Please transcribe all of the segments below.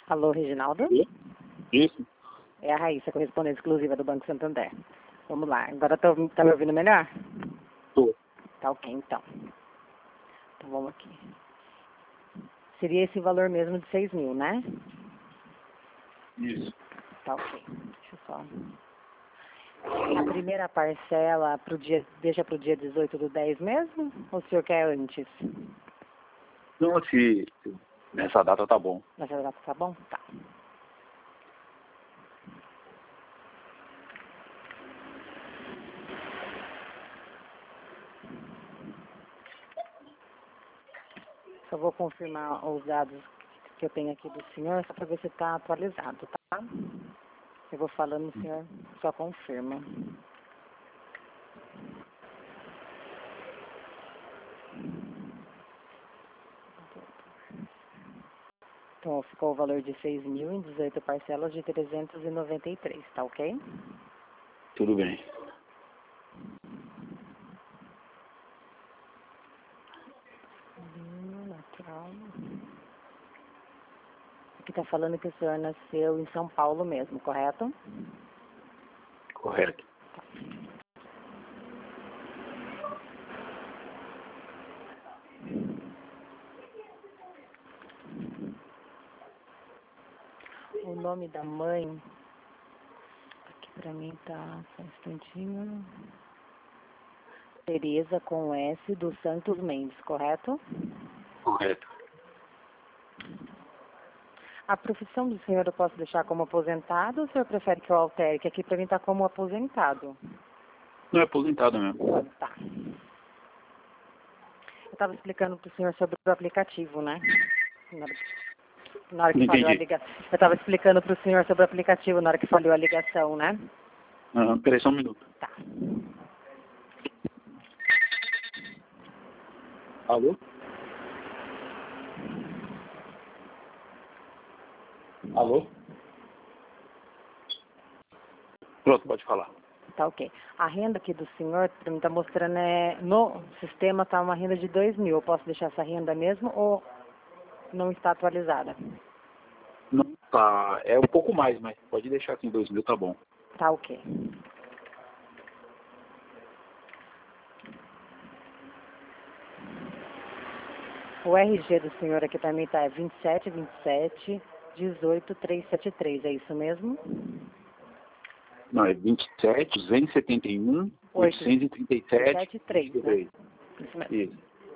Alô, Reginaldo? Isso. É a Raíssa, correspondente exclusiva do Banco Santander. Vamos lá. Agora tá me ouvindo melhor? Tô. Tá ok, então. Então vamos aqui. Seria esse valor mesmo de 6 mil, né? Isso. Tá ok. Deixa eu só... A primeira parcela deixa para o dia 18 do 10 mesmo? Ou o senhor quer antes? Não, se nessa data tá bom. Nessa data tá bom? Tá. Só vou confirmar os dados que eu tenho aqui do senhor, só para ver se está atualizado, tá? Eu vou falando, o senhor só confirma. Então, ficou o valor de 6 mil em 18 parcelas de 393, tá ok? Tudo bem. Natural. Aqui tá falando que o senhor nasceu em São Paulo mesmo, correto? Correto. O nome da mãe, aqui pra mim tá, só um instantinho. Tereza com S dos Santos Mendes, correto? Correto. A profissão do senhor eu posso deixar como aposentado ou o senhor prefere que eu altere? Que aqui pra mim tá como aposentado. Não é aposentado mesmo. Tá. Eu estava explicando para o senhor sobre o aplicativo, né? Na hora que Não falhou a entendi. ligação. Eu estava explicando para o senhor sobre o aplicativo na hora que falhou a ligação, né? Peraí só um minuto. Tá. Alô? Alô? Pronto, pode falar. Tá ok. A renda aqui do senhor, para mim está mostrando, no sistema está uma renda de 2 mil. Eu posso deixar essa renda mesmo ou não está atualizada? Não, tá. É um pouco mais, mas pode deixar assim, 2.000 tá bom. Tá ok. O RG do senhor aqui para mim tá 27 373, é isso mesmo? Não, é 27, 271, 837, 73, né? Isso mesmo. Isso.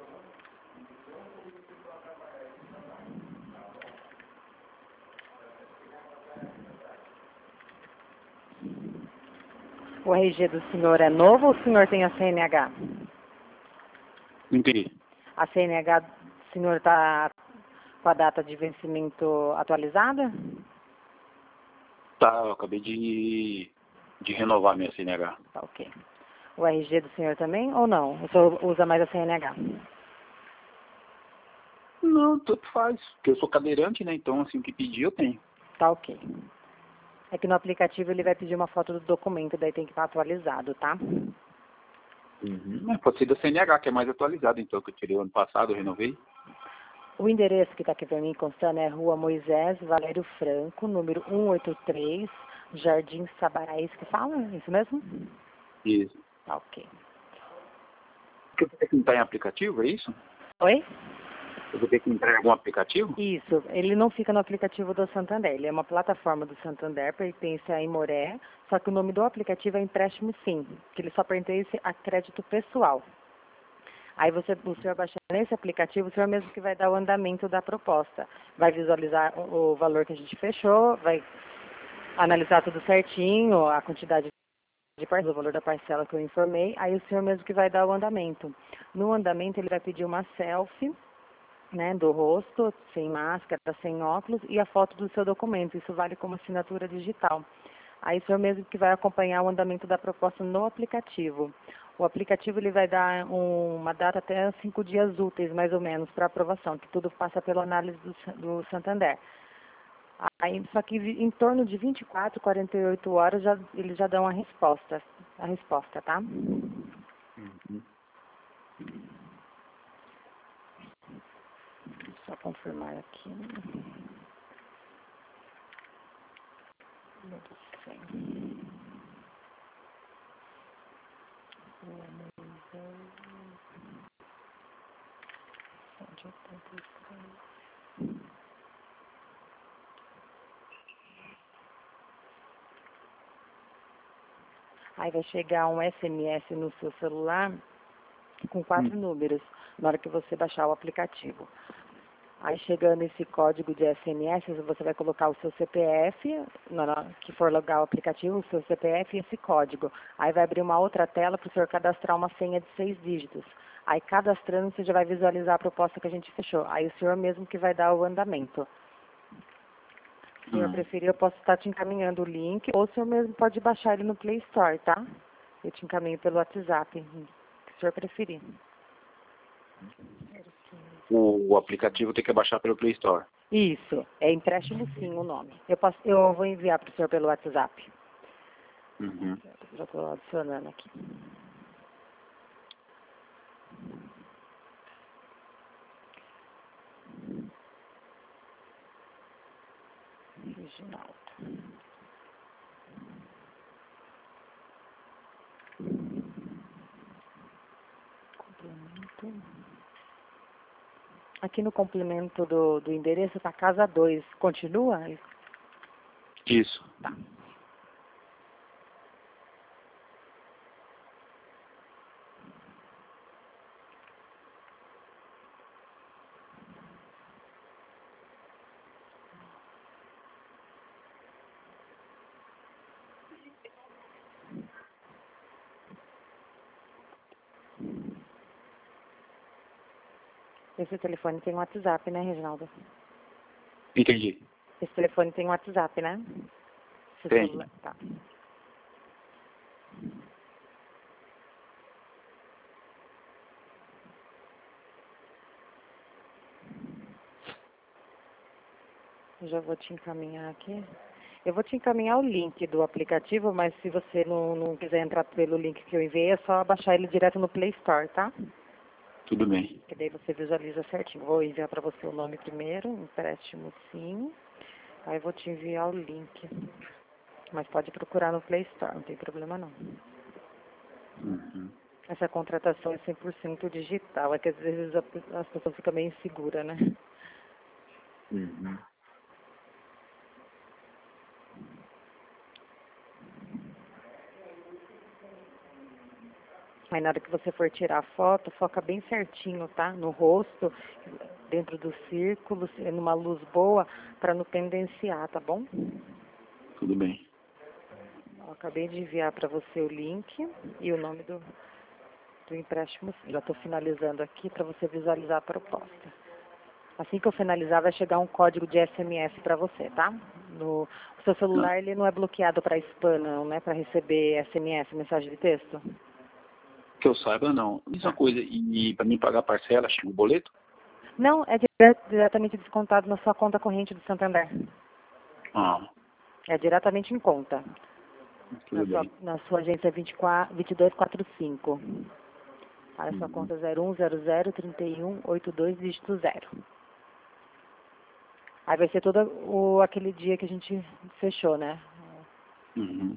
O RG do senhor é novo ou o senhor tem a CNH? Não entendi. A CNH do senhor está com a data de vencimento atualizada? Tá, eu acabei de renovar minha CNH. Tá ok. O RG do senhor também ou não? O senhor usa mais a CNH? Não, tanto faz. Porque eu sou cadeirante, né? Então, assim, o que pedir eu tenho. Tá ok. É que no aplicativo ele vai pedir uma foto do documento, daí tem que estar atualizado, tá? Mas pode ser da CNH, que é mais atualizado, então, que eu tirei o ano passado, eu renovei. O endereço que está aqui para mim constando é Rua Moisés Valério Franco, número 183, Jardim Sabarais, que fala? Isso mesmo? Isso. Tá ok. Porque eu vou ter que entrar em aplicativo, é isso? Oi? Eu vou ter que entrar em algum aplicativo? Isso, ele não fica no aplicativo do Santander, ele é uma plataforma do Santander, pertence à Imoré, só que o nome do aplicativo é Empréstimo Sim, que ele só pertence a crédito pessoal. Aí o senhor baixando nesse aplicativo, o senhor mesmo que vai dar o andamento da proposta. Vai visualizar o valor que a gente fechou, vai analisar tudo certinho, a quantidade de parcela, o valor da parcela que eu informei, aí o senhor mesmo que vai dar o andamento. No andamento ele vai pedir uma selfie, né, do rosto, sem máscara, sem óculos, e a foto do seu documento. Isso vale como assinatura digital. Aí o senhor mesmo que vai acompanhar o andamento da proposta no aplicativo. O aplicativo ele vai dar uma data até 5 dias úteis, mais ou menos, para aprovação, que tudo passa pela análise do Santander. Aí, só que em torno de 24, 48 horas eles já dão a resposta, tá? Só confirmar aqui. Número 100. Aí vai chegar um SMS no seu celular com 4 números, na hora que você baixar o aplicativo. Aí chegando esse código de SMS, você vai colocar o seu CPF, na hora que for logar o aplicativo, o seu CPF e esse código. Aí vai abrir uma outra tela para o senhor cadastrar uma senha de 6 dígitos. Aí cadastrando, você já vai visualizar a proposta que a gente fechou. Aí o senhor mesmo que vai dar o andamento. Se o senhor preferir, eu posso estar te encaminhando o link, ou o senhor mesmo pode baixar ele no Play Store, tá? Eu te encaminho pelo WhatsApp, se o senhor preferir. O aplicativo tem que baixar pelo Play Store. Isso, é empréstimo sim o nome. Eu vou enviar para o senhor pelo WhatsApp. Uhum. Já estou adicionando aqui. Reginaldo. Complemento. Aqui no complemento do endereço está casa 2. Continua? Isso. Tá. Esse telefone tem WhatsApp, né, Reginaldo? Entendi. Esse telefone tem WhatsApp, né? Esse Tem. celular, tá. Eu já vou te encaminhar aqui. Eu vou te encaminhar o link do aplicativo, mas se você não quiser entrar pelo link que eu enviei, é só baixar ele direto no Play Store, tá? Tudo bem. Que daí você visualiza certinho. Vou enviar para você o nome primeiro, empréstimo sim. Aí vou te enviar o link. Mas pode procurar no Play Store, não tem problema não. Uhum. Essa contratação é 100% digital, é que às vezes as pessoas ficam meio inseguras, né? Uhum. Aí na hora que você for tirar a foto, foca bem certinho, tá? No rosto, dentro do círculo, numa luz boa, para não tendenciar, tá bom? Tudo bem. Eu acabei de enviar para você o link e o nome do empréstimo. Já estou finalizando aqui para você visualizar a proposta. Assim que eu finalizar, vai chegar um código de SMS para você, tá? O seu celular, ele não é bloqueado para spam, não, né? Para receber SMS, mensagem de texto? Que eu saiba, não. Mesma coisa, e para mim pagar a parcela, chega o boleto? Não, é diretamente descontado na sua conta corrente do Santander. Ah, É diretamente em conta. tudo bem. Na sua agência 2245. Para a sua conta 01003182 dígito 0. Aí vai ser todo aquele dia que a gente fechou, né? Uhum.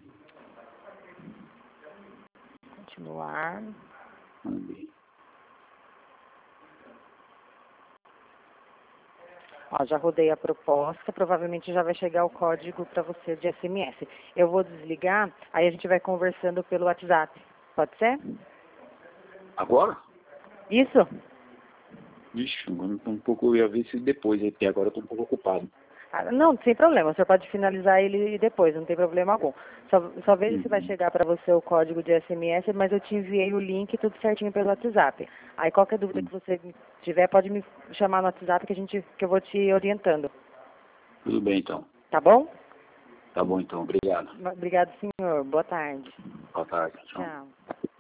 Continuar. Mandei. Ó, já rodei a proposta, provavelmente já vai chegar o código para você de SMS. Eu vou desligar, aí a gente vai conversando pelo WhatsApp. Pode ser? Agora? Isso? Vixe, agora eu tô um pouco, eu ia ver se depois, porque agora eu tô um pouco ocupado. Ah, não, sem problema. O senhor pode finalizar ele depois, não tem problema algum. Só veja se vai Uhum. chegar para você o código de SMS, mas eu te enviei o link tudo certinho pelo WhatsApp. Aí qualquer dúvida que você tiver, pode me chamar no WhatsApp que eu vou te orientando. Tudo bem, então. Tá bom? Tá bom, então. Obrigado. Obrigado, senhor. Boa tarde. Boa tarde. Tchau. Tchau.